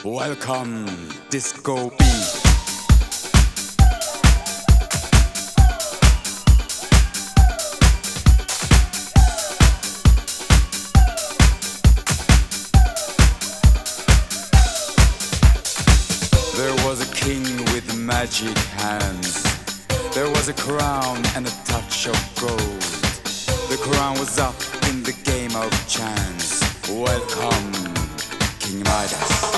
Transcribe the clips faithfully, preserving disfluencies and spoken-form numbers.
Welcome, disco beat. There was a king with magic hands. There was a crown and a touch of gold. The crown was up in the game of chance. Welcome, King Midas.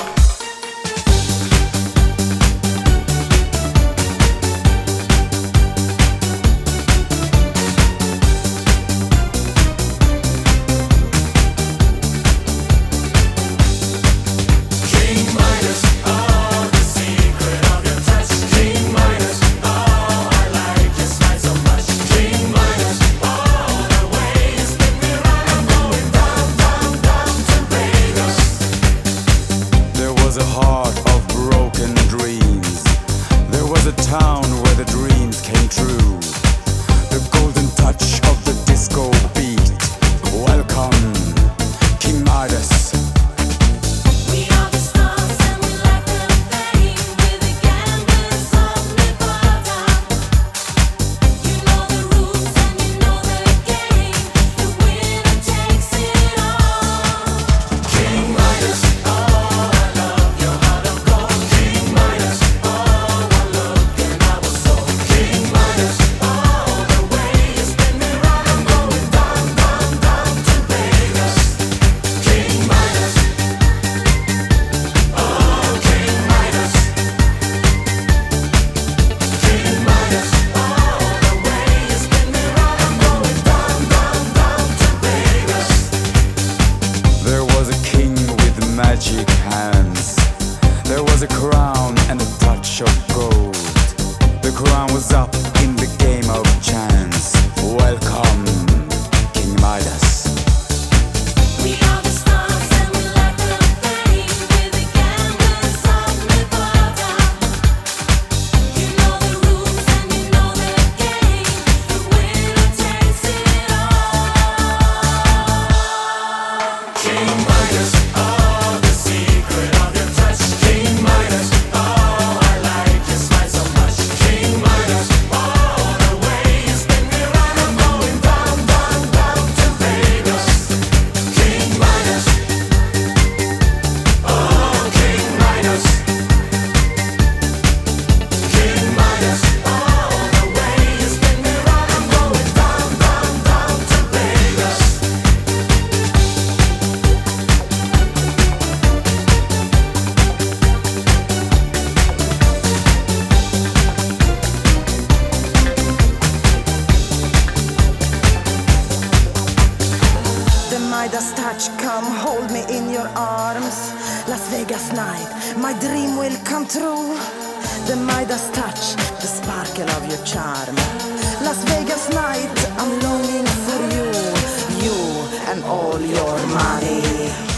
Town where the dreams came true. The golden touch of the disco beat. Welcome, King Midas. We are the stars and we like the fame. We're the gamblers of Nevada. You know the rules and you know the game. The winner takes it all. King Midas, oh I love your heart of gold. King Midas, oh I love. King Midas, all the way you spin me round, I'm going down, down, down to Vegas. King Midas, oh King Midas, King Midas, all the way you spin me round, I'm going down, down, down to Vegas. There was a king with magic hands. There was a crown and a touch of gold. The crown was up in the game of chance. Welcome, King Midas. We are the stars and we like the fame. We're the gamblers of Nevada. You know the rules and you know the game. The winner takes it all. King Midas, oh the secret of your touch. King Midas, oh I like your smile so much. King Midas, all the way you spin me round, I'm going down, down, down to Vegas. King Midas, oh King Midas, King Midas, all the way you spin me round, I'm going down, down, down to Vegas. The Midas touch, come hold me in your arms. Las Vegas night, my dream will come true. The Midas touch, the sparkle of your charm. Las Vegas night, I'm longing for you. You and all your money.